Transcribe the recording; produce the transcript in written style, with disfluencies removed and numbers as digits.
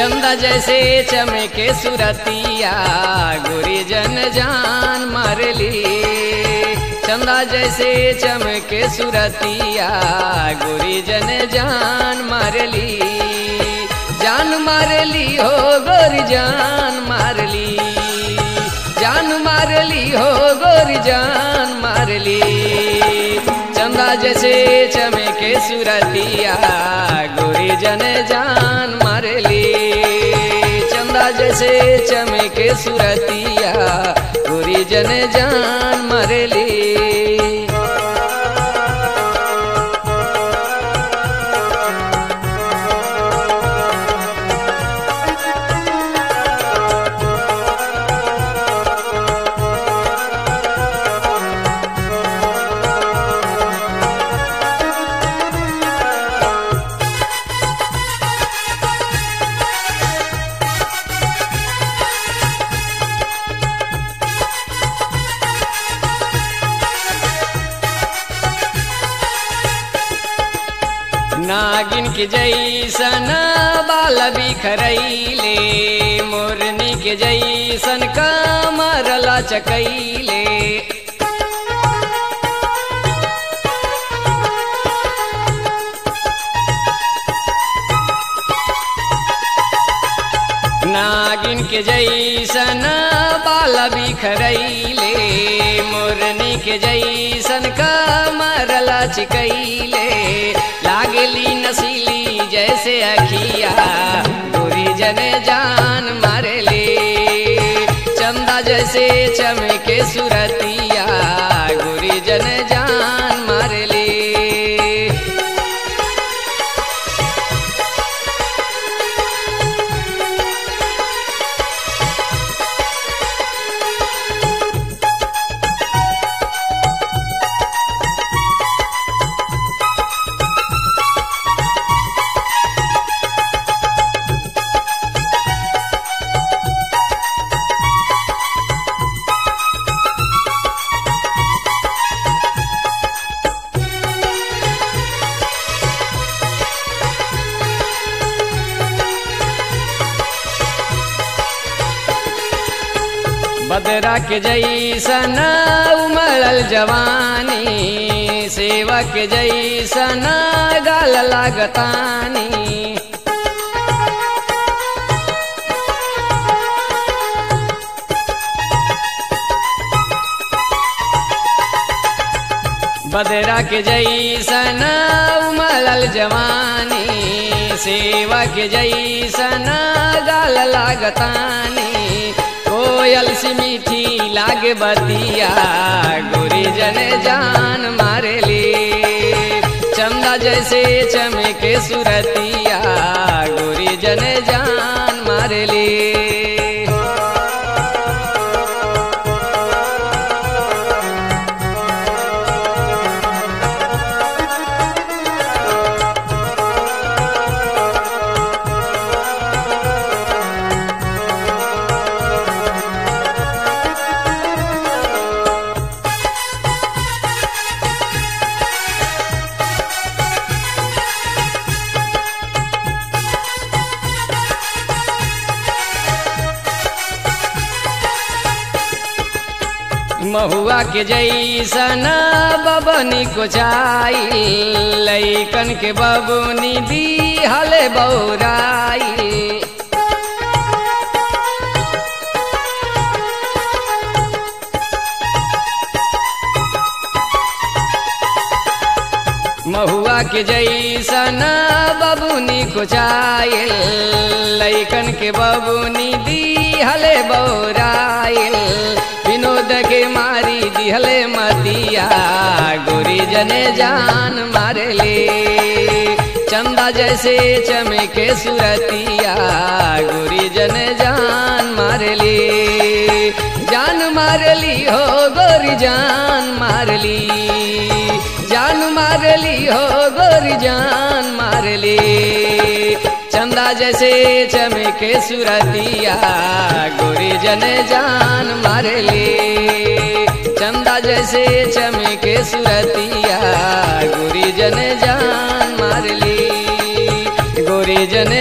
चंदा जैसे चमके सुरतिया गोरी जन जान मारली। चंदा जैसे चमके सुरतिया गोरी जन जान मारली। जान मारली हो गोरी जान मारली। जान मारली हो गोरी जान मारली। चंदा जैसे चमके सुरतिया गोरी जन जान मारली। चंदा जैसे चमके सुरतिया गोरी जन जान मारली। नागिन के जैसन बाल बिखरैले मोरनी के जैसन कमर लचकैले। नागिन के जैसन बाल बिखरैले मोरनी के जैसन कमर लचकैले। लागली नसीली जैसे अखिया गोरी जन जान मारले। चंदा जैसे चमके सुरतिया गोरी जन जान मारले। बदरा के जैसन उमड़ल जवानी सेवा के जैसन गाल लागतानी। बदरा के जैसन उमड़ल जवानी सेवा के जैसन गाल लागतानी। कोयल सी मीठी लागे बतिया गोरी जन जान मारली। चंदा जैसे चमके सुरतिया गोरी जन जान मारली। महुआ के जैसन बबनी को चाई लैकन के बबनी दिहल बौराई। महुआ के जैसन बबुनी को चाई लैकन के बबुनी दिहल बौराई। विनोद के मारी दिहले मतिया गोरी जने जान मारले। चंदा जैसे चमके सुरतिया गोरी जने जान मारले। जान मारली हो गोरी जान मारली। जान मारली हो गोरी जान मारली। चंदा जैसे चमके सुरतिया गोरी जन जान मारली। चंदा जैसे चमके सुरतिया गोरी जन जान मारली। गोरी जन